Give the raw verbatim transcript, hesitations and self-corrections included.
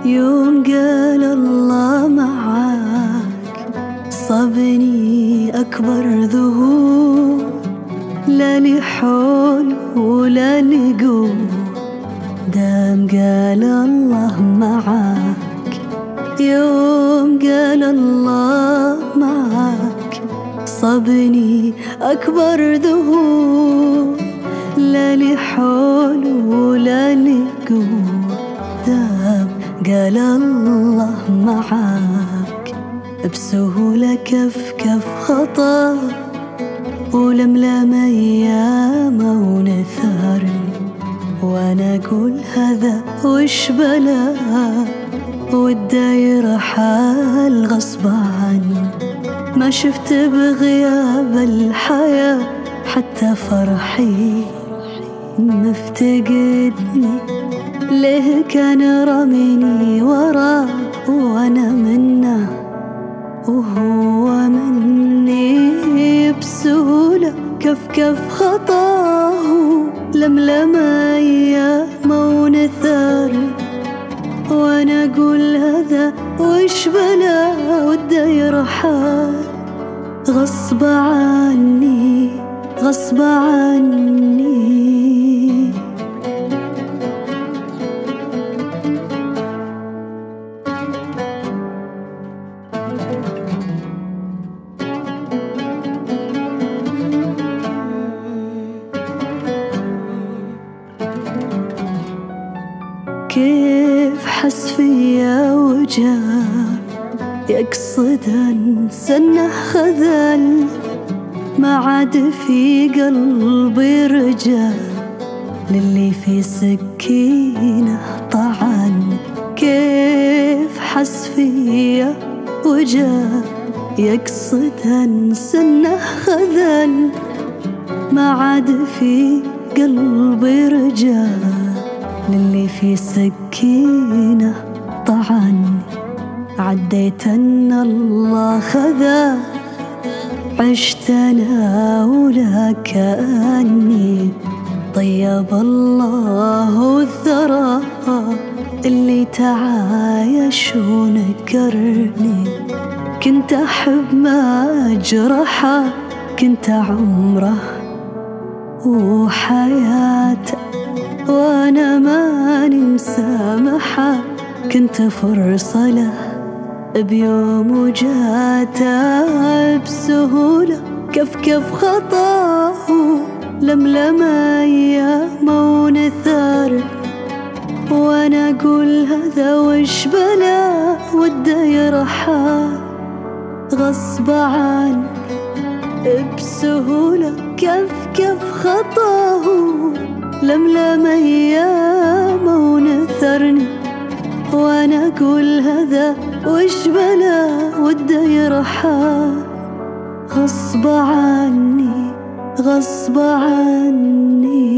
يوم قال الله معاك صابني أكبر ذهول، لا لي حول ولا لي قوة دام قال الله معاك. يوم قال الله معاك صابني أكبر ذهول، لا لي حول ولا لي قوة دام قال الله معاك. بسهولة كف كف خطر ولملم أيام ونثار، وانا اقول هذا وش بلا والدايرة حال غصب عني. ما شفت بغياب الحياة حتى فرحي مفتقدني، ليه كان راميني وراه وانا منه وهو مني. بسهولة كف كف خطاه لملم أيام ونثار، وانا اقول هذا وش بلا والدايرة حال غصب عني غصب عني. كيف حس فيا وجاه يقصد انسنه خذل، ما عاد في قلبي رجال للي في سكينه طعن. كيف حس فيا وجاه يقصد انسنه خذل، ما عاد في قلبي رجال للي في سكينه طعن. عديت ان الله خذا عشت انا ولا كأني طيب الله الثرى اللي تعايش ونكرني. كنت احب ما اجرحه، كنت عمره وحياته وانا ماني مسامحه، كنت فرصة له بيوم وجاته. بسهولة كف كف خطاه لملم أيام ونثار، وانا اقول هذا وش بلا والدايرة حال غصب عني. بسهولة كف كف خطاه لملم أيام ونثرني، وانا اقول هذا وش بلا والدايرة حال غصب عني غصب عني.